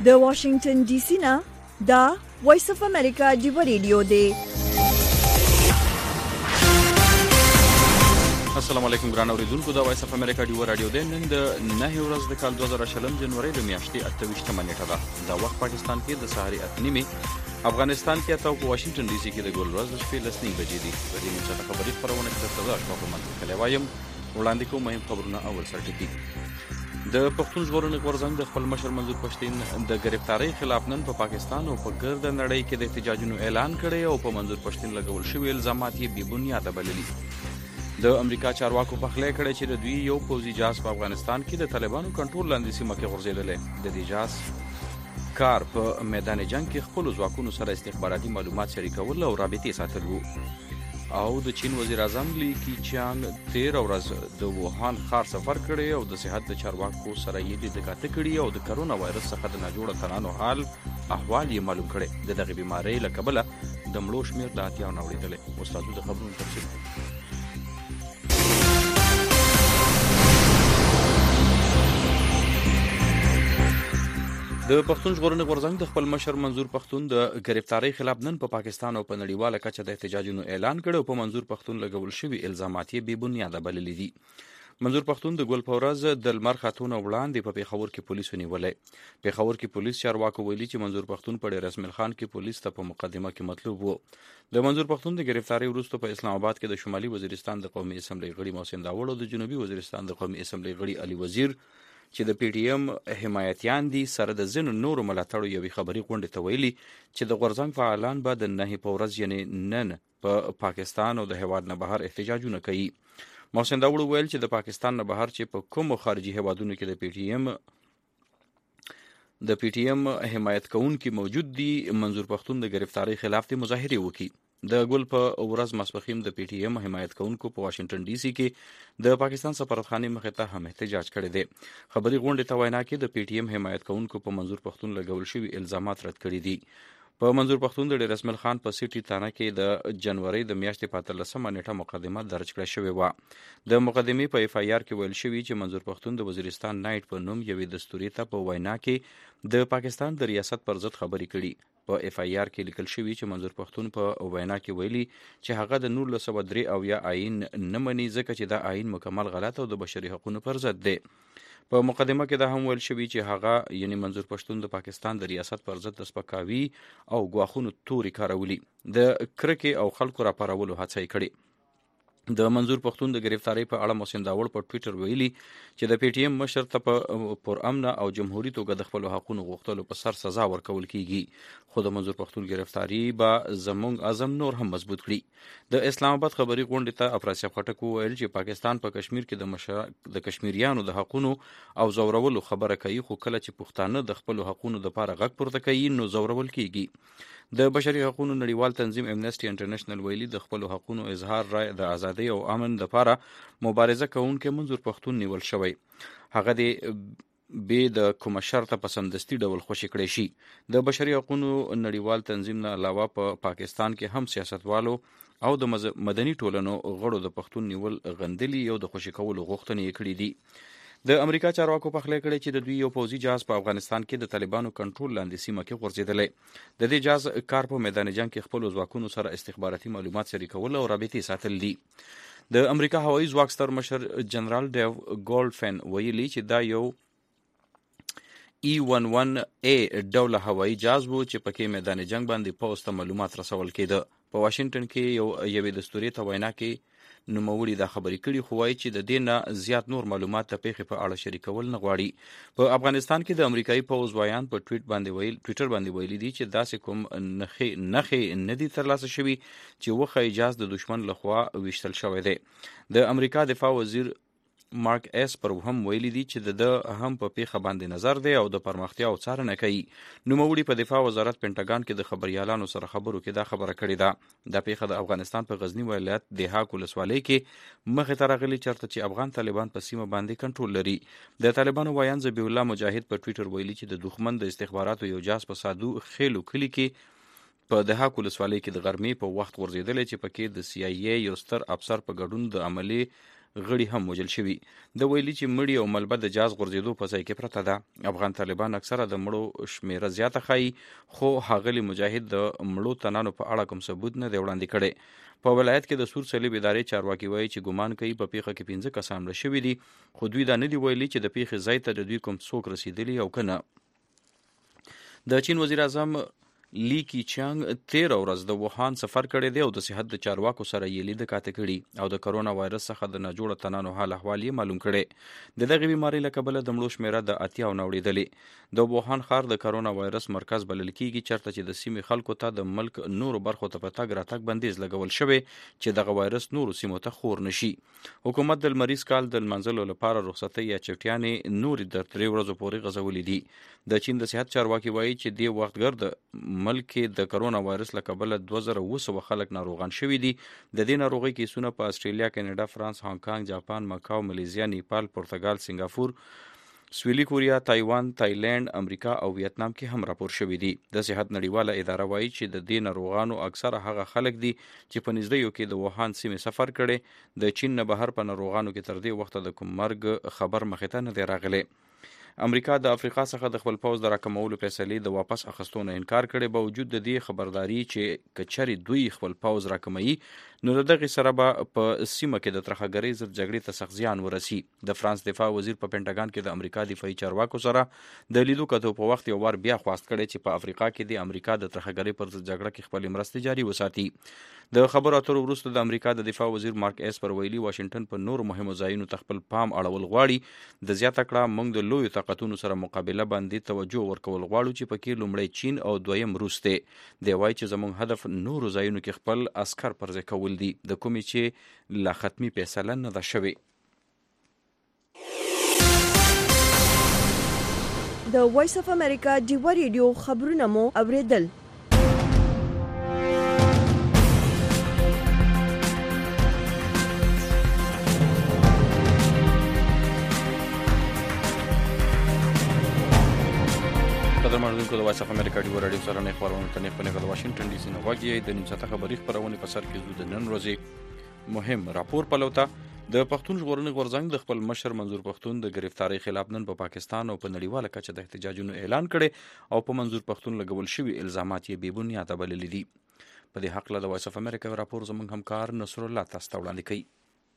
د واشنگټن ډي سي نه دا وایس اف امریکا ډیو ریډیو دی. السلام علیکم ګران اوریدونکو، دا وایس اف امریکا ډیو رادیو دی. نن د 9 ورځ د کال 2020 جنوري د میاشتې 28 نیټه ده. دا وخت پاکستان کې د سهار 8:30، افغانستان کې اته، په واشنگټن ډي سي کې د ګل ورځ د شپې 10:30 بجې دي. په دې مشته خبري خبرونه کې د تازه اشرافو منځ کې وایم وړاندې کوم مهم خبرونه. اول سر ټکی د پښتون ژغورنې غورځنګ د خپل مشر منظور پښتين د گرفتاری خلاف نن په پاکستان او په ګرد نړۍ کې د احتجاجونو اعلان کړی او په منظور پښتين لګول شوی الزامات یې بې بنیاده بللي. د امریکا چارواکو پخلی کړی چې د دوی یو پوځي جهاز په افغانستان کې د طالبانو کنټرول لاندې سیمه کې غورځېدلی. د دې جهاز کار په میدان جنگ کې خپل ځواکونو سره استخباراتي معلومات شریکول او رابطې ساتل وو. او د چین وزیر اعظم لی کیچانګ 13 ورځ د ووهان ښار سفر کړی او د صحت د چارواکو سره یې د کاته کړی او د کرونا وایرس څخه د ناجوړه تنانو احوال یې معلوم کړي. د دغه بیماری له کبله د مړو شمیر د اتیا نوړېدلی. استادو د خبرونو تفصیل. د پښتون ژغورنې غورځنګ د خپل مشر منظور پښتون د گرفتاری خلاف نن په پاکستان او په نړیواله کچه د احتجاجونو اعلان کړ او په منظور پښتون لګول شوی الزامات یې بې بنیاده بللي دي. منظور پښتون د ګل په ورځ د لمر خاتون وړاندې په پیښور کې پولیسو نیولې. پیښور کې پولیس چارواکو ویلي چې منظور پښتون په ډیر رسمل خان کې پولیس ته په مقدمه کې مطلوب وو. د منظور پښتون د گرفتاری وروسته په اسلام آباد کې د شمالي وزیرستان د قومي اسمبلی غړي محسن داوړ او د جنوبي وزیرستان د قومي اسمبلی غړي علي وزیر چې د پی ټی ایم حمایتیان دي سره د ځینو نورو ملاتړو یوې خبري غونډې ته ویلي چې د غورځنګ فعالان به د 9 په ورځ یعنی نن په پاکستان او د هیواد نه بهر احتجاجونه کوي. محسن داوړ ویل چې د پاکستان نه بهر چې په کومو خارجي هیوادونو کې د پی ټی ایم حمایت کوونکي موجود دي، منظور پښتون د گرفتاری خلاف د مظاهره وکړي. د ګل په ورځ ماسپخیم د پی ټی ایم حمایت کوونکو په واشنگټن ډي سي کې د پاکستان سفارتخانې مخې ته هم احتجاج کړی دی. خبري غونډې ته وینا کې د پی ټی ایم حمایت کوونکو په منظور پښتون لګول شوي الزامات رد کړي دي. په منظور پښتون د ډیر رسمل خان په سیټي تانه کې د جنوري د میاشتې په 13 نیټه مقدمه درج کړې شوې و. د مقدمې په اف ای آر کې ویل شوی چې منظور پښتون د وزیرستان نایټ په نوم یوې دستوري ته په وینا کې د پاکستان د ریاست پر ضد خبرې کړي. په اف ای آر کې لیکل شوی چې منظور پښتون په وینا کې ویلي چې هغه د 1903 او یا آئین نه مني ځکه چې دا آئین مکمل غلط او د بشري حقوقو پر ضد دی. په مقدمه کې دا هم ویل شوی چې هغه یعنی منظور پښتون د پاکستان د ریاست پر ضد د سپکاوي او غواخونو توري کارولي، د کرکې او خلکو راپارولو هڅه یې کړې. د منظور پښتون د گرفتاری په اړه محسن داوړ په ټوئیټر ویلي چې د پی ټی ایم مشر ته په پرامن او جمهوریت توګه د خپل حقوقو غوښتلو په سر سزا ورکول کیږي. خو د منظور پښتون گرفتاری به زموږ اعظم نور هم مضبوط کړي. د اسلام آباد خبري غونډې ته افراسیاب خټک ویل چې پاکستان په کشمیر کې د کشمیریانو د حقوقو او زورولو خبره کوي، خو کله چې پښتانه د خپل حقوقو لپاره غږ پورته کوي نو زورول کیږي. د بشري حقوقو نړیوال تنظیم امنیسټي انټرنیشنل ویلي د خپل حقوقو اظهار رائے د ازادي او امن لپاره مبارزه کوونکي منظور پښتون نیول شوی. هغه د کوم شرطه په سمدستي ډول خوشی کړی شي. د بشري حقوقو نړیوال تنظیم نه علاوه په پاکستان کې هم سیاستوالو او د مدني ټولنو غړو د پښتون نیول غندلي او د خوشی کولو غوښتنې کړې دي. د امریکا چارواکو پخلی کړی چې د دوی یو پوځي جهاز په افغانستان کې د طالبانو کنټرول لاندې سیمه کې غورځېدلی. د دې جهاز کار په میدان جنگ کې خپل ځواکونو سره استخباراتي معلومات شریکول او رابطې ساتل دي. د امریکا هوایي ځواک ستر مشر جنرال ډیو ګولډفین ویلي چې دا یو E-11A ډوله هوایي جهاز وو چې پکې میدان جنگ باندې پوځ ته معلومات رسول کېده. په واشنگټن کې یوې دستوري ته وینا کې نوموړي دا خبرې کړي، خو وایي چې د دې نه زیات نور معلومات د پیښې په اړه شریکول نه غواړي. په افغانستان کې د امریکایي پوځ وایان په ټویټر باندې ویلي دي چې داسې کوم نښې نه دي ترلاسه شوي چې وښایي جهاز د دشمن لخوا ویشتل شوی دی. د امریکا دفاع وزیر مارک ایس پر هم ویلي دي چې د هم په پیښه باندې نظر دی او د پرمختیا او څارنه کوي. نوموړي په دفاع وزارت پینټاګان کې د خبريالانو سره خبرو کې دا خبره کړې ده. دا پیښه د افغانستان په غزنی ولایت د هاک ولسوالۍ کې مخې ته راغلي چرته چې افغان طالبان په سیمه باندې کنټرول لري. د طالبانو وایان ذبیح الله مجاهد په ټویټر ویلي چې د دښمن د استخباراتو یو جاس په سادو خېلو کلی کې په د هاک ولسوالۍ کې د غرمې په وخت ورزیدلې چې پکې د سی آی ای یو ستر افسر په ګډون د عملی غړي هم وژل شوي. د ویلي چې مړي او ملبه د جاز غورځېدو په ځای کې پرته ده. افغان طالبان اکثره د مړو شمیره زیاته ښایي، خو ښاغلي مجاهد د مړو تنانو په اړه کوم ثبوت نه دی وړاندې کړی. په ولایت کې د سور صلیب ادارې چارواکي وایي چې ګمان کوي په پیښه کې 15 کسان مړه شوي دي، خو دوی دا نه دي ویلي چې د پیښې ځای ته د دوی کوم څوک رسیدلي او که نه. د چین وزیر اعظم لی کی چانګ 13 ورځ د ووهان سفر کړی دی او د صحت د چارواکو سره یې لید کاته کړي او د کرونا وایرس څخه د ناجوړه تنانو حال احوال یې معلوم کړي. د دغه بیماری له کبله د مړو شمیره د 80 نوړېدلې. د ووهان ښار د کرونا وایرس مرکز بلل کیږي، چرته چې د سیمې خلکو ته د ملک نورو برخو ته په تګ راتګ بندیز لګول شوی چې دغه وایرس نورو سیمو ته خور نشي. حکومت د لمریز کال د لمانځلو لپاره رخصتۍ یا چټیانې نورې د 3 ورځو پورې غځولې دي. د چین د صحت چارواکي وایي چې د وختګر د ملک د کرونا وایرس له کبله 2200 خلک ناروغان شوي دي. د دې ناروغۍ کیسونه په استرالیا، کینیډا، فرانس، هانګ کانګ، جاپان، مکاو، ملیزیا، نیپال، پرتګال، سنگاپور، سویلي کوریا، تایوان، تایلند، امریکا او ویتنام کې هم راپور شوي دي. د صحت نړیواله اداره وایي چې د دې ناروغانو اکثره هغه خلک دي چې په نږدېیو کې د ووهان سیمې سفر کړي. د چین نه بهر په ناروغانو کې تر دې وخته د کوم مرګ خبر مخې ته نه دی راغلی. امریکا د افریقا څخه د خپل پوځ د راکمولو فیصلې د واپس اخیستو نه انکار کړي، باوجود د دې خبرداري چې کچري دوی خپل پوځ راکموي نو دغه سره به په سیمه کې د ترهګرۍ ضد جګړې ته سخت زیان ورسي. د فرانس دفاع وزیر په پینټاګان کې د امریکا دفاعي چارواکو سره د لیدو کتو په وخت یو وار بیا خواست کړي چې په افریقا کې د امریکا د ترهګرۍ پر ضد جګړه کې خپل مرستې جاري وساتي. د خبرو اترو وروسته د امریکا د دفاع وزیر مارک ایسپر ویلي واشنگټن په نورو مهمو ځایونو ته خپل پام اړول غواړي. د زیاته کړه موږ د لویو طاقتونو سره مقابله باندې توجه ورکول غواړو چې پکې لومړی چین او دویم روس دی. دی وایي چې زموږ هدف نورو ځایونو کې خپل عسکر پر ځای کول دي، د کومې چې لا ختمي فیصله نه ده شوې. د وایس اف امریکا ډیوا ریډیو خبرونه مو اوریدل. قدرمنونکو د وایس اف امریکا ډیوا راډیو سره نه خبرونه تنه په واشنگټن ډي سي نه واګي د نیم ساعته خبري خبرونه په سر کې زو د نن ورځې مهم راپور پلوته. د پښتون ژغورنې غورځنګ د خپل مشر منظور پښتون د گرفتاری خلاف نن په پاکستان او په نړیواله کچه د احتجاجونو اعلان کړي او په منظور پښتون لګول شوی الزامات یې بې بنیاده بللي دي. په دې حق له د وایس اف امریکا راپور زموږ همکار نصر الله تاسو ته وړاندې کوي.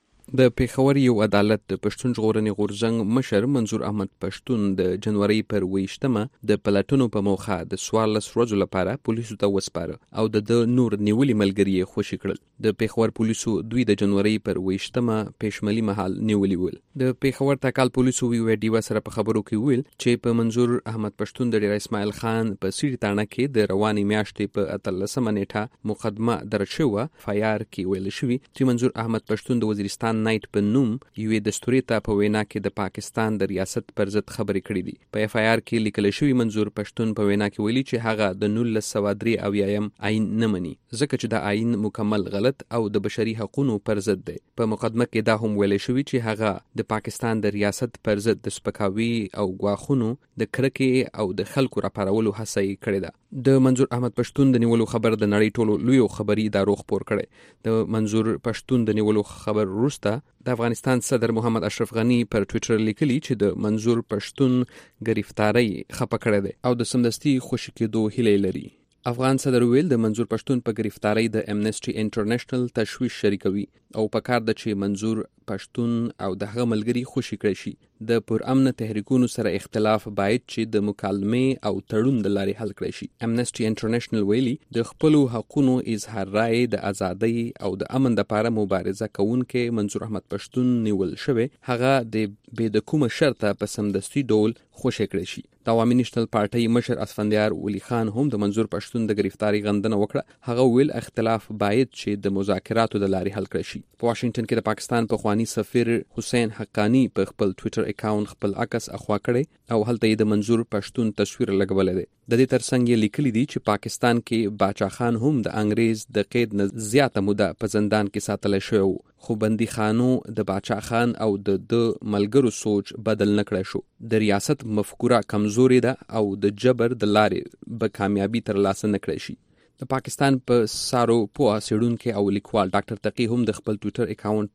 د پیښور یو عدالت د پښتون ژغورنې غورځنګ مشر منظور احمد پښتون د جنوري پر 20مه د پلټونو په موخه د 14 ورځو لپاره پولیسو ته وسپاره او د نور نیولي ملګری خوشی کړل. د پیښور پولیسو دوی د جنوري پر 20مه پېشملي مهال نیولي ول. د پیښور تکال پولیسو وی ډیوا سره په خبرو کې ویل چې په منظور احمد پښتون د ډیر اسماعیل خان په سیری تاڼه کې د رواني میاشتې په 13مه نیټه مقدمه درج شوه. فایار کې ویل شوی چې منظور احمد پښتون د وزیرستان نایټ په نوم یوې دستوري ته په وینا کې د پاکستان د ریاست پر ضد خبرې کړې دي. په اف آی آر کې لیکل شوی منظور پښتون په وینا کې ویلي چې هغه د 1903 آئین نه مني ځکه چې د آئین مکمل غلط او د بشري حقوقو پر ضد دی. په مقدمه کې دا هم ویل شوی چې هغه د پاکستان د ریاست پر ضد د سپکاوي او غواخونو د کرکې او د خلکو راپارولو هڅه یې کړې ده. د منظور احمد پښتون د نیولو خبر د نړۍ ټولو لوی خبري ادارو خبر کړي. د منظور پښتون د نیولو خبر وروسته د افغانستان صدر محمد اشرف غنی پر ټوئیټر لیکلی چې د منظور پښتون گرفتاری خپه کړی دی او د سمدستي خوشی کېدو هیله لري. افغان صدر ویل د منظور پښتون په گرفتاری د امنیسټي انټرنیشنل تشویش شریکوي او په کار د چې منظور پښتون او د هغه ملګری خوشی کړي شي. د پرامن تحریکونو سره اختلاف باید چې د مکالمې او تړون د لارې حل کړي شي. امنیسټي انټرنیشنل ویلي د خپل حقوقو اظهار رائے د ازادۍ او د امن لپاره مبارزه کوونکې منظور احمد پښتون نیول شوی هغه د بې د کومه شرطه په سمدستي ډول خوشی کړي شي. د عوامي نېشنل پارټۍ مشر اسفندیار ولی خان هم د منظور پښتون د گرفتاری غندنه وکړه. هغه ویل اختلاف باید چې د مذاکراتو د لارې حل کړي شي. په واشنگټن کې د پاکستان پخوانی سفیر حسین حقانی په خپل ټوئیټر اکاونټ خپل عکس اخوا کړي او هلته یې د منظور پښتون تصویر لګولې ده. د دې ترڅنګ یې لیکلي دي چې پاکستان کې باچا خان هم د انګریز د قید نه زیاته موده په زندان کې ساتل شوی خو بندي خانو د باچا خان او د ملګرو سوچ بدل نکړای شو. د ریاست مفکوره کمزوري ده او د جبر د لارې به کامیابی ترلاسه نکړای شي. د پاکستان په سارو پوها سیډونکو او لیکوال ډاکټر تقی هم د خپل ټوئیټر اکاونټ په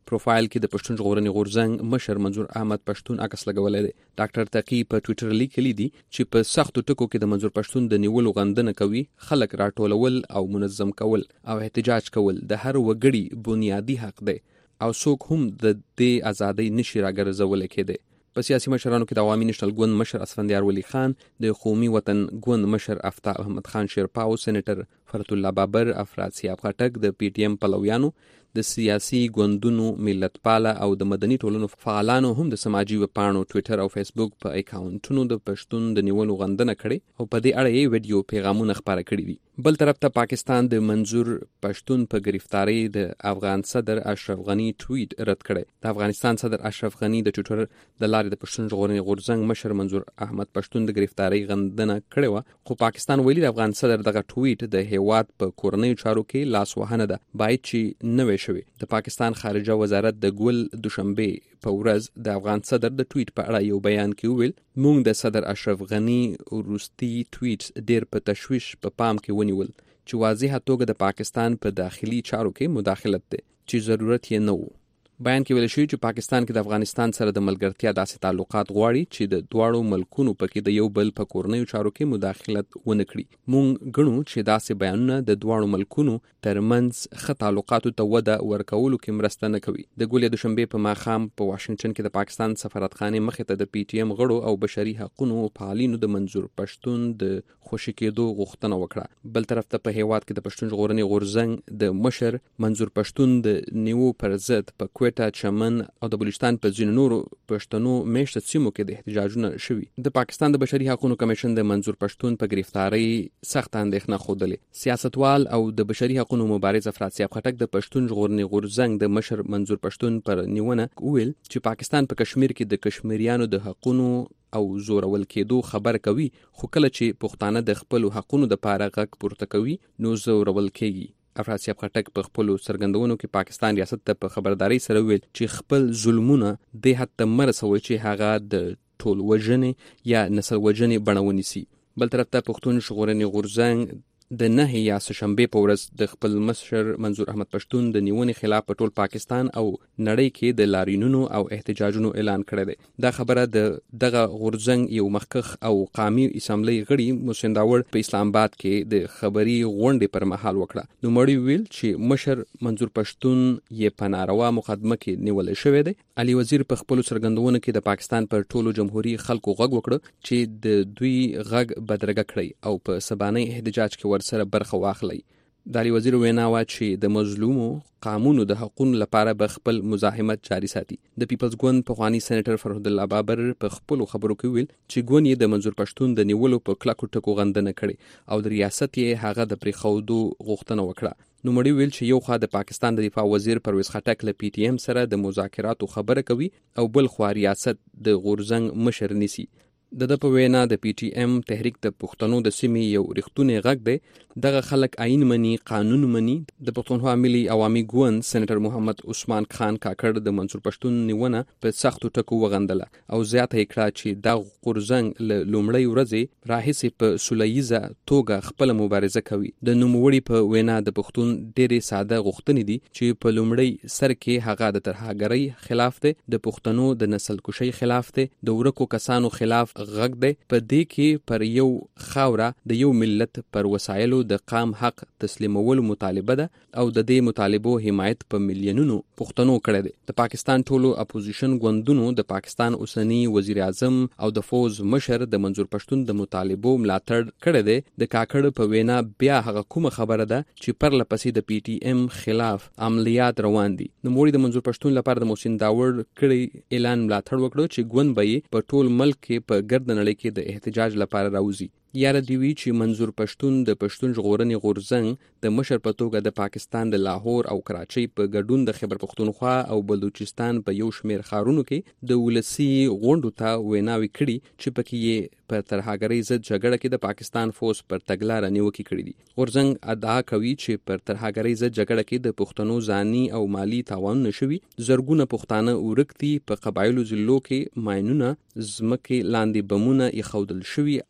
پروفایل کې د پښتون ژغورنې غورځنګ مشر منظور احمد پښتون عکس لګولې دی. ډاکټر تقی په ټوئیټر لیکلی دی چې په سختو ټکو کې د منظور پښتون د نیولو غندنه کوي، خلک راټولول او منظم کول او احتجاج کول د هر وګړي بنیادی حق دی او څوک هم د دې ازادۍ نشي راګرځول کېدی. په سیاسي مشرانو کې د عوامي نېشنل ګوند مشر اسفندیار ولی خان، د قومي وطن ګوند مشر افتاب احمد خان شیرپاو، سېنیټر فرت الله بابر، افراد سیاب خټک، د پی ټی ایم پلویانو، د سیاسي ګوندونو ملتپاله او د مدني ټولنو فعالانو هم د سماجي وپاڼو ټوئیټر او فیسبوک په اکاونټونو د پښتون د نیولو غندنه کړې او په دې اړه یې ویډیو پیغامونه خپاره کړي دي. بل طرف ته پاکستان د منظور پښتون په گرفتاری د افغان صدر اشرف غنی ټویټ رد کړی. د افغانستان صدر اشرف غنی د ټویټر د لارې د پښتون ژغورنې غورځنګ مشر منظور احمد پښتون د گرفتاری غندنه کړې و، خو پاکستان ویلي د افغان صدر دغه ټویټ د هیواد په کورنیو چارو کې لاس وهنه ده، باید چې نوې شوي. د پاکستان خارجه وزارت د ګل دوشنبه په ورځ د افغان صدر د ټویټ په اړه یو بیان کې وویل، موږ د صدر اشرف غنی وروستي ټویټ ډیر په تشویش په پام کې ونیول چې واضحه توګه د پاکستان په داخلي چارو کې مداخلت دی چې ضرورت یې نه و. بیان کې ویل شوی چې پاکستان کې د افغانستان سره د ملګرتیا داسې تعلقات غواړي چې د دواړو ملکونو پکې د یو بل په کورنیو چارو کې مداخلت ونه کړي. مونږ ګڼو چې داسې بیانونه د دواړو ملکونو ترمنځ ښه تعلقاتو ته وده ورکولو کې مرسته نه کوي. د ګولې دوشنبه په ماښام په واشنگټن کې د پاکستان سفارتخانې مخې ته د پی ټی ایم غړو او بشري حقوقو فعالینو د منظور پښتون د خوشي کېدو غوښتنه وکړه. بل طرف ته په هیواد کې د پښتون ژغورنې غورځنګ د مشر منظور پښتون د نیو پر ضد په کوټه، چمن او د بلوچستان په ځینو نورو پښتنو میشته سیمو کې د احتجاجونه شوي. د پاکستان د بشري حقوقو کمیشن د منظور پښتون په گرفتاری سخت اندېښنه ښودلې. سیاستوال او د بشري حقوقو مبارز افراد سیاب خټک د پښتون ژغورنې غورځنګ د مشر منظور پښتون پر نیونه ویل چې پاکستان په کشمیر کې د کشمیریانو د حقوقو او زورول کېدو خبر کوي، خو کله چې پښتانه د خپل حقوقو د پاره غږ پورته کوي نو زورول کېږي. افراد سیاب خټک په خپل سرګندونو کې پاکستان ریاست ته په خبرداري سره ویل چې خپل ظلمونه د حد ته مرسوي چې هغه د ټول وژنې یا نسل وژنې بڼه ونیسي. بل طرف ته پښتون ژغورنې غورځنګ د 9 یا سهشنبه په ورځ د خپل مشر منظور احمد پښتون د نیونې خلاف په ټول پاکستان او نړۍ کې د لاریونونو او احتجاجونو اعلان کړی دی. دا خبره دغه غورځنګ یو مخکخ او قومي اسامبلی غړي موسینداور په اسلام آباد کې د خبري غونډې پر مهال وکړه. نو مړی ویل چې مشر منظور پښتون یې په ناروا مقدمه کې نیول شوی دی. علي وزیر په خپل سرګندونو کې د پاکستان پر ټولو جمهوریت خلکو غږ وکړ چې د دوی غږ بدرګه کړي او په سبانه احتجاج کې سره برخه واخلي. د علي وزیر وینا وا چې د مظلومو قانونو د حقوقو لپاره به خپل مزاحمت جاری ساتي. د پیپلز ګوند پخوانی سېنیټر فرت الله بابر په خپل خبرو کې ویل چې ګوند یې د منظور پښتون د نیولو په کلکو ټکو غندنه کړي او د ریاست یې هغه د پریښودو غوښتنه وکړه. نو مړی ویل چې یو خوا د پاکستان د دفاع وزیر پرویز خټک له پی ټی ایم سره د مذاکراتو خبره کوي او بل خوا ریاست د غورځنګ مشر نیسي. د په وینا د پی ټی ایم تحریک د پښتنو د سیمې یو رښتونی غږ دی. دغه خلک آئین مني، قانون مني. د پښتونخوا ملي عوامي ګوند سېنیټر محمد عثمان خان کاکړ د منظور پښتون نیونه په سختو ټکو وغندله او زیاته یې کړه چې دا غورځنګ له لومړۍ ورځې راهیسې په سولیزه توګه خپل مبارزه کوي. د نوموړي په وینا د پښتون ډېرې ساده غوښتنې دي چې په لومړی سر کې هغه د ترهګرۍ خلاف دی، د پښتنو د نسل کشۍ خلاف دی، د ورکو کسانو خلاف غږ دی. په دې کې پر یو خاوره د یو ملت پر وسایلو د قام حق تسلیمولو مطالبه ده او د دې مطالبو حمایت په میلیونونو پښتنو کړی دی. د پاکستان ټولو اپوزیشن ګوندونو د پاکستان اوسنی وزیر اعظم او د فوز مشر د منظور پښتون د مطالبو ملاتړ کړی دی. د کاکړ په وینا بیا هغه کومه خبره ده چې پر لپسې د پی ټی ایم خلاف عملیات روان دي. نو موري د منظور پښتون لپاره د محسن داور کړي اعلان ملاتړ وکړو چې ګوند به په ټول ملک کې په ګرد نړۍ کې د احتجاج لپاره راوځي. یاره دی وی چې منظور پښتون د پښتون ژغورنې غورځنګ د مشر په توګه د پاکستان د لاهور او کراچۍ په ګډون د خیبر پښتونخوا او بلوچستان په یو شمیر ښارونو کې د ولسی غونډو ته ویناوي کړي چې پکې یې په ترهګرۍ ضد جګړه کې د پاکستان فوز پر تګلاره نیوکې کړې دي. غورځنګ ادعا کوي چې پر ترهګرۍ ضد جګړه کې د پښتنو ځاني او مالی تاوان نشوي. زرګونه پښتانه ورکتي په قبایلو ضلعو کې ماینونه، ځمکې لاندې بمونه ایښودل شوي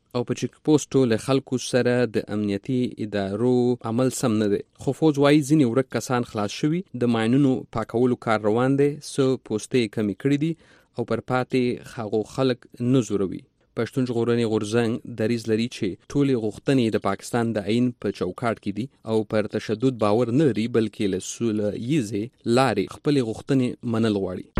او په چیک پوسټو له خلکو سره د امنیتي ادارو عمل سم نه دی. خو فوج وايي ځینې ورک کسان خلاص شوي، د ماینونو پاکولو کار روان دی، څه پوستې کمی کړي دي او پر پاتې هغو خلک نه زوروي. پښتون ژغورنې غورځنګ دریځ لري چې ټولې غوښتنې د پاکستان د عین په چوکاټ کې دي او پر تشدد باور نه لري، بلکې له سوله ییزې لارې خپلې غوښتنې منل غواړي.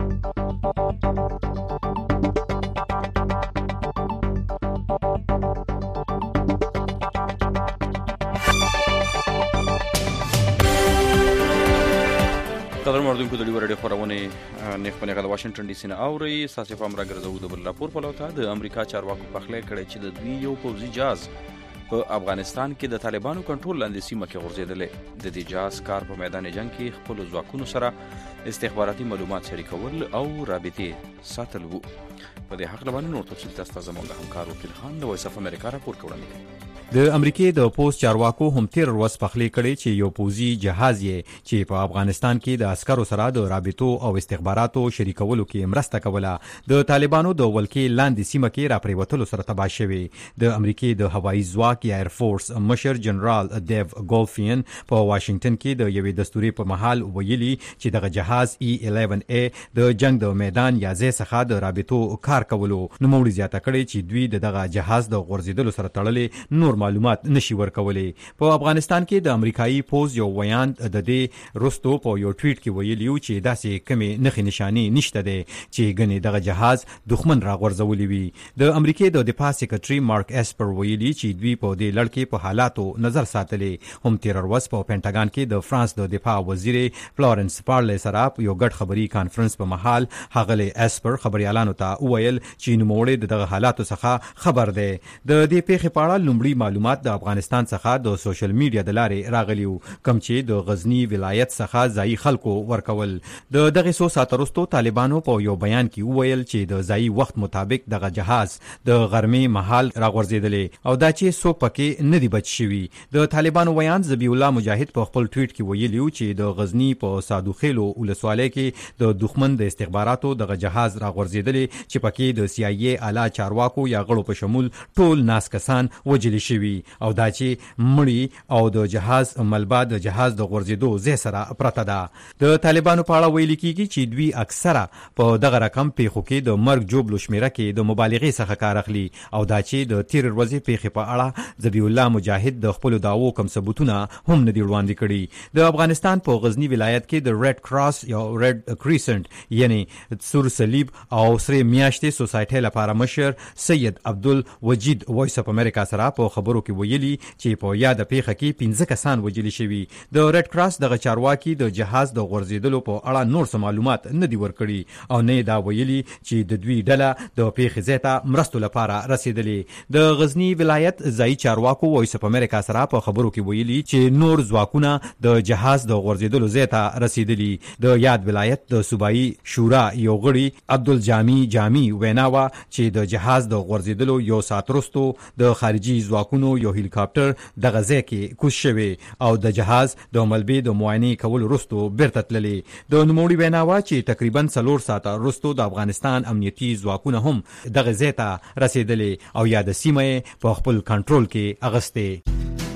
قدر مردونکو د ډیو رادیو خبرونه نیخ پنیغه د واشنگټن ډي سي نه اوري. ساسي پام را ګرځو د بل راپور په لوته د امریکا چارواکو پخلی کړي چې د دوی یو پوځي جهاز په افغانستان کې د طالبانو کنټرول لاندې سیمه کې غورځېدلې. د دې جهاز کار په میدان جنگ کې خپل ځواکونو سره استخباراتي معلومات شریکول او رابطې ساتل وو. په دې حق لبانه نور تفصیل تاسو زموږ همکار وکیل خان د وایس اف امریکا راپور کوي. د امریکای د پوست چارواکو هم تیر ورځ پخلی کړي چې یو پوځي جهاز یې چې په افغانستان کې د عسکرو سره د رابطو او استخباراتو شریکولو کې مرسته کوله د طالبانو د ولکې لاندې سیمه کې راپریوتلو سره تباه شوی. د امریکای د هوایي ځواک یا ایر فورس مشر جنرال دیو ګولفین په واشنگټن کې د یوې دستوري په محل ویلي چې دغه جهاز E-11A د جنگ د میدان یا ځای څخه د رابطو کار کولو. نوموړي زیاته کړي چې دوی دغه جهاز د غورځېدلو سره تړلې نور معلومات نشي ورکولې. په افغانستان کې د امریکایي پوز یو ویان د دې رستو په یو ټویټ کې ویلیو چې داسې کمې نښې نشانې نشته دی چې ګنې دغه جهاز دښمن راغورځولې وي. د امریکای د دفاع سیکرټري مارک اسپر ویلي چې دوی په دې لړ کې په حالاتو نظر ساتلې. هم تیر ورځ په پینټاګان کې د فرانس د دفاع وزیر فلورنس پارلی سره یو ګډ خبري کانفرنس په محل هغه اسپر خبريالانو ته وویل چې نوموړي دغه حالاتو څخه خبر دی. د دې پیښې په اړه لومړی معلومات د افغانستان څخه د سوشل میډیا د لارې راغلیو، کوم چې د غزنی ولایت څخه ځایي خلکو ورکول. د دغه څو ساعت وروسته طالبانو په یو بیان کې وویل چې د ځایي وخت مطابق دغه جهاز د غرمې مهال راغورځېدلې او دا چې څوک پکې نه دی بچ شوي. د طالبانو ویان ذبیح الله مجاهد په خپل ټویټ کې ویلیو چې د غزنی په سادوخیلو ولسوالۍ کې د دښمن د استخباراتو دغه جهاز راغورځېدلې چې پکې د CIA اعلی چارواکو یا غړو په شمول ټول ناس کسان وجل شوي او دا چې مړی او د جهاز ملبا د جهاز د غورځېدو ځای سره پرته ده. د طالبانو په اړه ویل کېږي چې دوی اکثره په دغه رقم پیښو کې د مرګ جوړلو شمیره کې د مبالغې څخه کار اخلي او دا چې د تیر ورځې پیښې په اړه ذبیح الله مجاهد د خپل دعوو کوم ثبوتونه هم نه دي وړاندې کړي. د افغانستان په غزنی ولایت کې د ریډ کراس یا ریډ کریسنټ یعنی سور صلیب او سرې میاشتې سوسایټي لپاره مشر سید عبدالوجید وایس اف امریکا سره په خبرو کې ویلي چې په یاد پیښه کې 15 کسان وژل شوي. د ریډ کراس دغه چارواکي د جهاز د غورځېدلو په اړه نور څه معلومات نه دي ورکړي او نه دا ویلي چې د دوی ډله د پیښې ځای ته مرستو لپاره رسیدلې. د غزنی ولایت ځایي چارواکو وایس اف امریکا سره په خبرو کې ویلي چې نور ځواکونه د جهاز د غورځېدلو ځای ته رسیدلي. د یاد ولایت د صوبایي شورا یو غړي عبدالجامي ویناوه چې د جهاز د غورځېدلو یو ساعت وروسته د خارجي ځواکونو یو هلیکاپټر دغه ځای کې کوز شوی او د جهاز د ملبې د معاینې کولو وروسته بیرته تللی. د نوموړي ویناوه چې تقریبا 4 ساعته وروسته د افغانستان امنیتي ځواکونه هم دغه ځای ته رسیدلي او یا د سیمې په خپل کنټرول کې اغستې.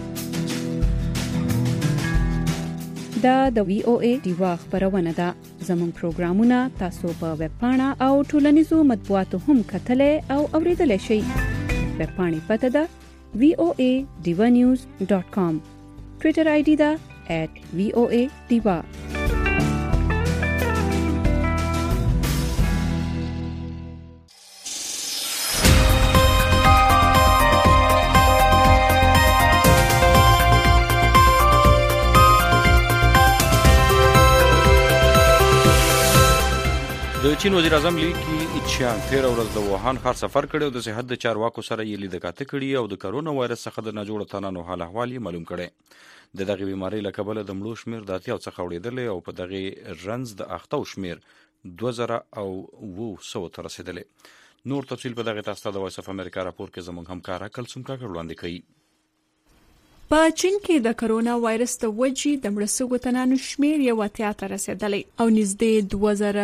دا د VOA دیوا خبرونه ده. زموږ پروګرامونه تاسو په ویب پاڼه او ټولنیزو مطبوعاتو هم کتلای او اوریدلای شئ. ویب پاڼې پته ده voadivanews.com. ټویټر آی ډي ده @voadiva. د چین وزیر اعظم لی کیچیانګ تیر ورځ د ووهان ښار سفر کړی او د صحت د چارواکو سره یې لیدکاته کړي او د کرونا وایرس څخه د ناجوړه تنانو حال احوال یې معلوم کړي. د دغه بیماری له کبله د مړو شمیر د 80 څخه وړېدلی او په دغه رنځ د اخته شمیر 2000 ته رسیدلی. نور تفصیل په دغه تاسو د وایس اف امریکا راپور کې زموږ همکار کلثوم کاکړ وړاندې کوي. په چین کې د کرونا وایرس د وجې د مړه شویو تنانو شمیر 80 ته رسیدلی او نږدې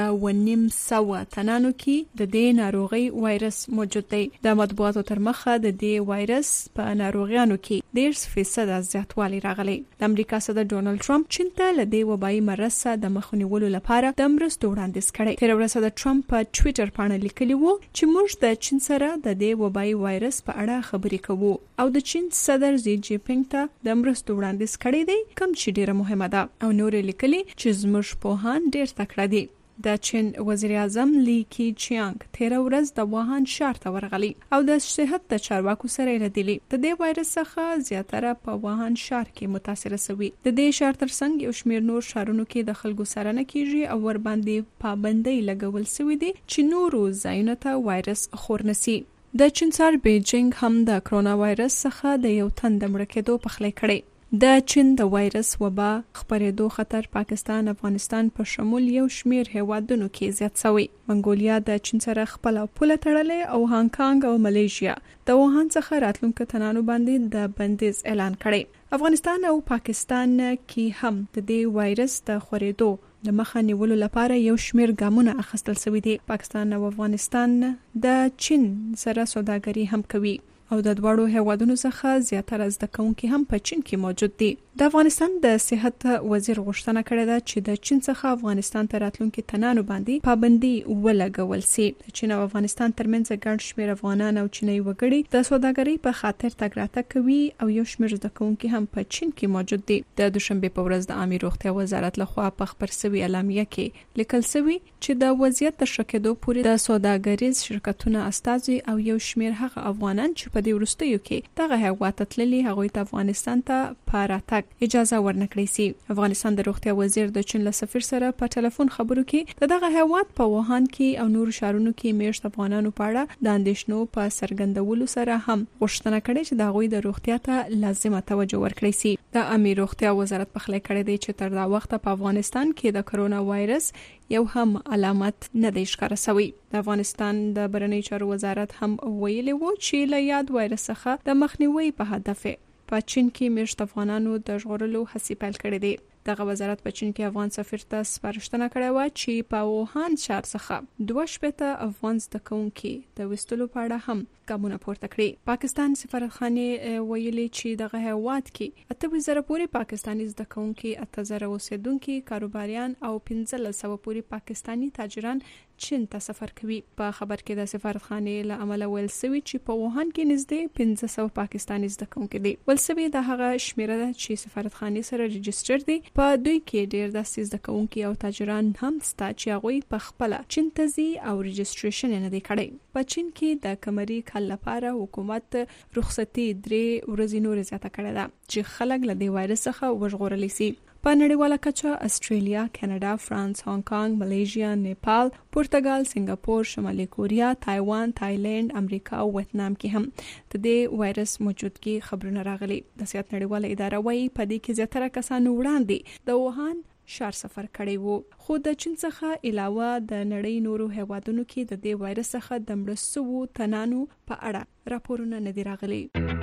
2900 تنانو کې د دې ناروغي وایرس موجود دی. د مطبوعاتو تر مخه د دې وایرس په ناروغیانو کې 10% زیاتوالی راغلی. د امریکا صدر ډونالد ټرمپ چین ته له دې وبایي مرض څخه د مخنیولو لپاره د مرستو وړاندیز کړی. تیر ورځ صدر ټرمپ په ټوئیټر باندې لیکلی وو چې موږ د چین سره د دې وبایي وایرس په اړه خبرې کوو او د چین صدر زی جی پینګ د مرستو وړاندیز کړی دی کوم چې ډیره مهمه ده او نور لیکلي چې زموږ پوهان ډیر تکړه دي. د چین وزیر اعظم لی کی چیانګ تیر ورځ د ووهان ښار ته ورغلی او د صحت د چارواکو سره لیدلی. د دې وایرس څخه زیاتره په ووهان ښار کې متاثر شوی. د دې ښار ترڅنګ یو شمیر نور ښارونو کې د خلکو سره نه کیږي او ور باندې پابندۍ لګول شوی دي چې نورو ځایونو ته وایرس خور نسی. د چین سر بیجینګ هم د کرونا وایرس څخه د یو تن د مړه کېدو پخلی کړی. د چین د وایرس وبا خپرېدو خطر پاکستان، افغانستان په شمول یو شمیر هیوادونو کې زیات شوی. منګولیا د چین سره خپل پوله تړلې او هانګ کانګ او ملیشیا د ووهان څخه راتلونکو تنانو باندې د بندیز اعلان کړی. افغانستان او پاکستان کې هم د دې وایرس د خورېدو د مخه نیولو لپاره یو شمیر ګامونه اخیستل شوي دي. پاکستان او افغانستان د چین سره سوداګري هم کوي او د دواړو هیوادونو څخه زیاتره زده کوونکي هم په چین کې موجود دي. د افغانستان د صحت وزیر غوښتنه کړې ده چې د چین څخه افغانستان ته راتلونکي تنانو باندې پابندي ولګول شي. د چین او افغانستان ترمنځ ګڼ شمیر افغانان او چینایي وګړي د سوداګرۍ په خاطر تګ راتګ کوي او یو شمیر زده کوونکي هم په چین کې موجود دي. د دوشنبه په ورځ د عامه روغتیا وزارت لخوا په خبر شوی اعلامیه کې لیکل شوی چې د وضعیت د ښه کېدو پورې د سوداګریز شرکتونو استازي او یو شمیر هغه افغانان چې په دې وروستیو کې دغه هیواد ته تللي هغوی ته افغانستان ته په راتګ اجازه ورنکړی سي. افغانستان د روغتیا وزیر د چین له سفیر سره په ټلیفون خبرو کې دغه هیواد په ووهان کې او نور ښارونو کې میشت افغانانو په اړه د اندېښنو په څرګندولو سره هم غوښتنه کړې چې د هغوی د روغتیا ته لازمه توجه ورکړي سي. د عامه روغتیا وزارت پخلی کړی دی چې تر دا وخته په افغانستان کې د کرونا وایرس یو هم علامت نه دی ښکاره شوی. د افغانستان د بهرنیو چارو وزارت هم ویلي وو چې له یاد وایرس څخه د مخنیوي په هدف په چین کې میشت افغانانو د ژغورلو هڅې پیل کړې دي. دغه وزارت په چین کې افغان سفیر ته سپارښتنه کړې و چې په ووهان ښار څخه 2 افغان زده کوونکي د وستلو په اړه هم ګامونه پورته کړي. پاکستان سفارتخانه ویلي چې دغه هیواد کې 8000 پورې پاکستاني زده کوونکي، 8000 اوسیدونکي، کاروباریان او 1500 پورې پاکستاني تاجران چین ته سفر کوي. په خبر کې د سفارتخانه له عمله ویل شوی چې په ووهان کې نږدې 1500 پاکستاني زده کوونکي دي. ویل شوی د هغه شمیره ده چې سفارتخانه سره رجسټر دي. په دوی کې ډیر داسې زده کوونکي او تاجران هم شته چې هغوی په خپل چین ته ځي او رجسټریشن نه دی کړی. په چین کې د کمري کال لپاره حکومت رخصتي 3 ورځې نور زیاته کړې ده چې خلک له دې وایرس څخه وژغورلی شي. په نړیواله کچه استرالیا، کاناډا، فرانس، هانګ کانګ، ملیشیا، نیپال، پرتګال، سنگاپور، شمالي کوریا، تایوان، تایلند، امریکا او ویتنام کې هم د دې وایرس موجودګي خبرونه راغلي. د صحت نړیواله اداره وايي په دې کې زیاتره کسانو وړاندې د ووهان ښار سفر کړی وو. خو د چین څخه علاوه د نړۍ نورو هیوادونو کې د دې وایرس څخه د مړه شویو تنانو په اړه راپورونه نه دي راغلي.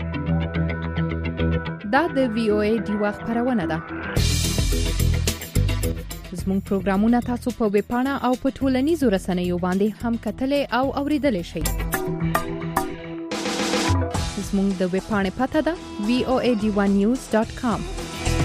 دا د وی او ای ډیوا خبرونه ده. زموږ پروګرامونه تاسو په ویب پاڼه او په ټولنیزو رسنیو باندې هم کتلای او اوریدلای شئ. زموږ د ویب پاڼې پته ده voad1news.com.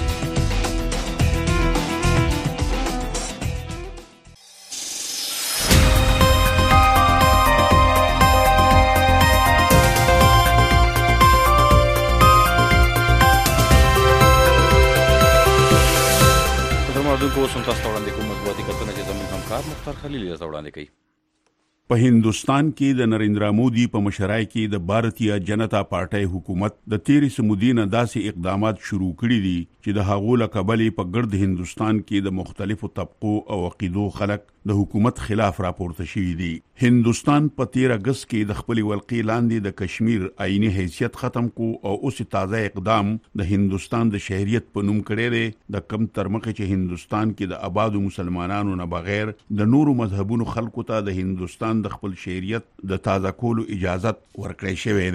کو سم تاسو وړاندې کوم مطبوعاتي کتنه چې زموږ همکار مختار خلیل یې وړاندې کوي. په هندستان کې د نریندرا مودي په مشرۍ کې د بھارتیا جنتا پارټۍ حکومت د 13 سمودین داسې اقدامات شروع کړي دي چې د هغو له کبلې په ګرد هندستان کې د مختلفو طبقو او عقیدو خلک د حکومت خلاف راپورته شوي دي. هندستان په 13 اگست کې د خپل ولقې لاندې د کشمیر آئینی حیثیت ختم کو او اوس تازه اقدام د هندستان د شهریت په نوم کړی دی. د کم ترمخه چې هندستان کې د آبادو مسلمانانو نه بغیر د نورو مذهبونو خلکو ته د هندستان د خپل شهریت د تازه کولو اجازت ورکړی شوی دی.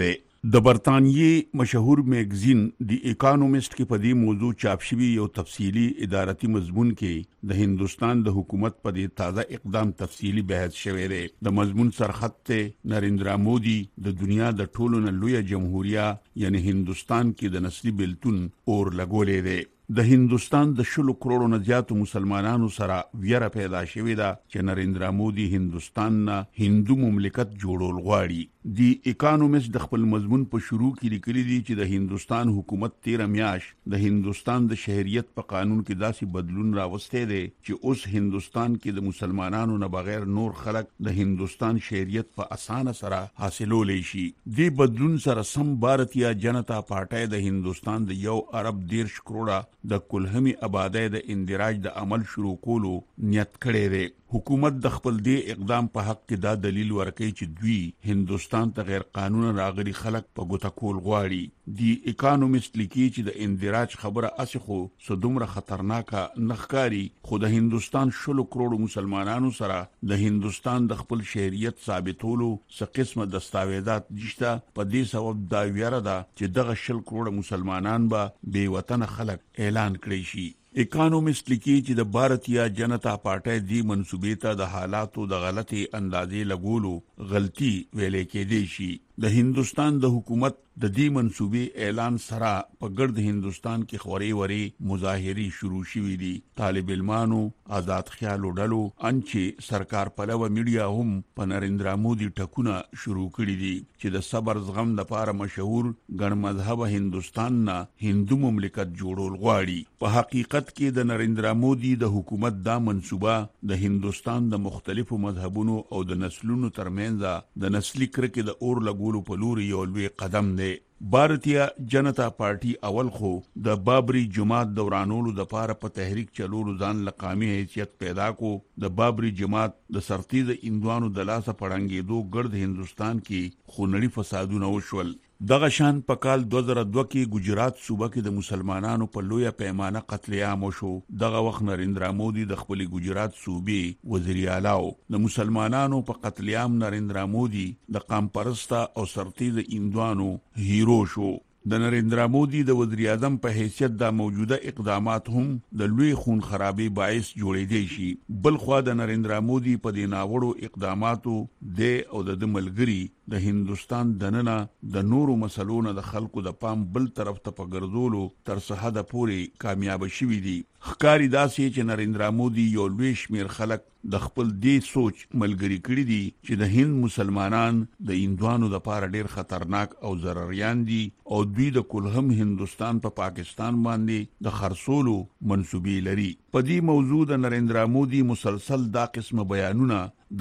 د برطانیې مشهور میگزین دی اکانومست کې په دې موضوع چاپ شوی یو تفصیلی ادارتی مضمون کې د هندستان د حکومت په دې تازه اقدام تفصیلی بحث شوی دی. د مضمون سرخط ته نریندرا مودي د دنیا د ټولو نه لوی جمهوریت یعنی هندستان کې د نسلی بیلتون اور لګولې دی. د هندستان د 100 کروڑو نه زیاتو مسلمانانو سره ویره پیدا شوې ده چې نریندرا مودي هندستان نه هندو مملکت جوړول غواړي. دی اکانومست د خپل مضمون په شروع کې لیکلي دي چې د هندستان حکومت 13 میاش د هندستان د شهریت په قانون کې داسې بدلون راوسته دي چې اوس هندستان کې د مسلمانانو نه بغیر نور خلک د هندستان شهریت په اسانه سره حاصلولی شي. دی بدلون سره سم بھارتیا جنتا پارټي د هندستان د 1 ارب 10 کروڑه د کلهمي آبادی د اندراج د عمل شروع کولو نیت کړی دی. حکومت د خپل دې اقدام په حق کې دا دلیل ورکوي چې دوی هندستان ته غیر قانوني راغلي خلک په ګوته کول غواړي. دی اکانومست لیکي چې د اندراج خبره اسخو سدومره خطرناکه نخکاری، خو د هندستان 100 کروڑو مسلمانانو سره د هندستان د خپل شهریت ثابتولو څه قسمه دستاویزات نشته. په دې سبب دا ویره ده چې دغه 100 کروڑ مسلمانان به بې وطن خلک اعلان کړي شي. اکانومست لیکي چې د بھارتیا جنتا پارټي دی منسوبې ته د حالاتو د غلطي اندازې لګولو غلطي ویلې کېدې شي. د هندستان د حکومت د دې منسوبې اعلان سره په ګرد هندستان کې خوري وري مظاهري شروع شوې دي. طالب علمانو، آزاد خیالو ډلو، انچې سرکار پلوه میډیا هم په نریندرا مودي ټکونه شروع کړي دي چې د صبر زغم لپاره مشهور ګڼ مذهب هندستان نه هندو مملکت جوړول غواړي. په حقیقت کې د نریندرا مودي د حکومت دا منسوبه د هندستان د مختلفو مذهبونو او د نسلونو ترمنځ د نسلی کرکې د اور لګولو په لور یو لوی قدم دی. بھارتیا جنتا پارټي اول خو د بابری جماعت دورانولو د پاره په تحریک چلولو ځان لقامي حیثیت پیدا کو. د بابری جماعت د سرتیز اندوانو د لاسه پړنګېدو ګرد هندستان کې خونړي فسادونه وشول. دغه شان په کال 2002 کې ګجرات صوبه کې د مسلمانانو په لویه پیمانه قتل عام وشو. دغه وخت نریندرا مودي د خپل ګجرات صوبې وزیر اعلی د مسلمانانو په قتل عام نریندرا مودي د قام پرسته او سرتیز اندوانو هیرو شو. د نریندرا مودي د وزیر اعظم په حیثیت د موجوده اقدامات هم د لوی خون خرابي باعث جوړېدي شي. بل خو د نریندرا مودي په دې ناوړو اقداماتو د او د ملګری د هندستان دننه د نورو مسلونو د خلکو د پام بل طرف ته پګرځولو تر څه حد پورې کامیاب شوي دي. ښکاری داسې چې نریندرا مودي یو لوی شمیر خلک د خپل دې سوچ ملګری کړی دي چې د هند مسلمانان د هندوانو د پاره ډیر خطرناک او ضرریان دي او دوی د کلهم هندستان په پاکستان باندې د خرڅولو منسوبې لري. په دې موضوع د نریندرا مودي مسلسل دا قسمه بیانونه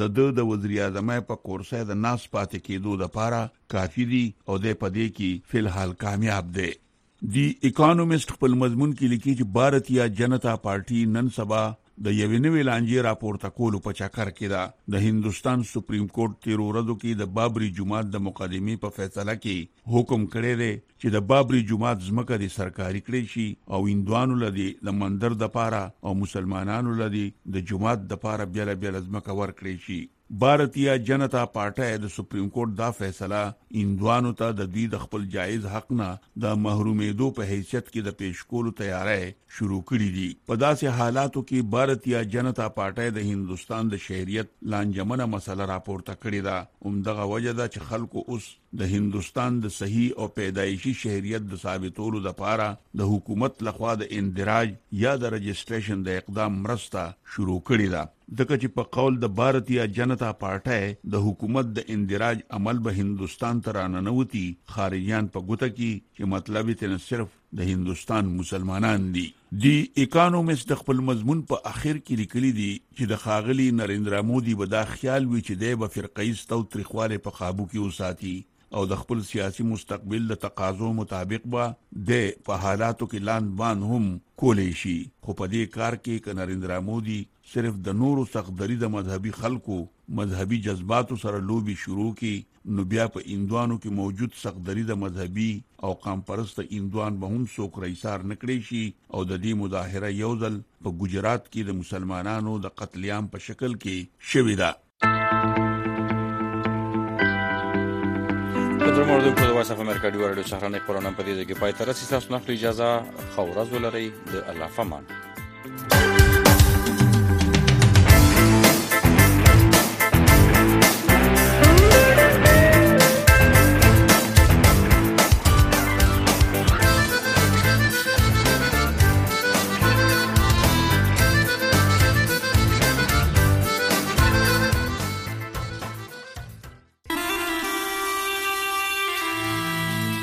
د وزیر اعظم په کورسۍ د ناس پاتې کېدو لپاره کافي دي او د پدې کې فلحال کامیاب دي. دی اکانومست خپل مضمون کې لیکي چې بھارتیا جنتا پارټي نن سبا د یوې نوې لانجې راپورته کولو په چکر کې ده. د هندستان سپریم کورټ 13 ورځو کې د بابری جماعت د مقدمې په فیصله کې حکم کړی دی چې د بابری جماعت ځمکه د سرکاري کړی شي او هندوانو لدی د مندر د پاره او مسلمانانو لدی د جماعت د پاره بیل ځمکه ورکړي شي. بھارتیا جنتا پارټي د سپریم کورټ دا فیصله هندوانو ته د دوی د خپل جایز حق نه د محرومېدو په حیثیت کې د پیش کولو تیاری شروع کړی دي. په داسې حالاتو کې بھارتیا جنتا پارټي د هندستان د شهریت لانجمنه مسله راپورته کړې ده. همدغه وجه ده چې خلکو اوس د هندستان د صحیح او پیدایشي شهریت د ثابتولو لپاره د حکومت لخوا د اندراج یا د رجسټریشن د اقدام مرسته شروع کړې ده. دغه چې په قول د بھارتیا جنتا پارټي د حکومت د اندراج عمل به هندستان ته راننوتی خارجيان په ګوته کې چې مطلب یې نه صرف د هندستان مسلمانان دي. دی اکانومست د خپل مضمون په اخر کې لیکلي دي چې د خاغلی نریندرا مودي به دا خیال وی چې د فرقیز تو تریخواله په قابو کې وساتي او د خپل سیاسي مستقبل د تقاضو مطابق به د په حالاتو کې لاند باندې هم کولې شي. خو په دې کار کې ک نریندرا مودي صرف د نورو سخدري د مذهبي خلکو مذهبي جذباتو سره لوبي شروع کی نو بیا په هندوانو کې موجود سخدري د مذهبي او قام پرست هندوان به هم څوک رئیسار نکړي شي او د دې مظاهره یو ځل په ګجرات کې د مسلمانانو د قتل عام په شکل کې شوې ده. په موږ د وایس اف امریکا ډیو رادیو څخه نه خبرونه په دې کې پای تر سیاسي تاسو نه اجازه خو ورځ ولرئ د الله فمان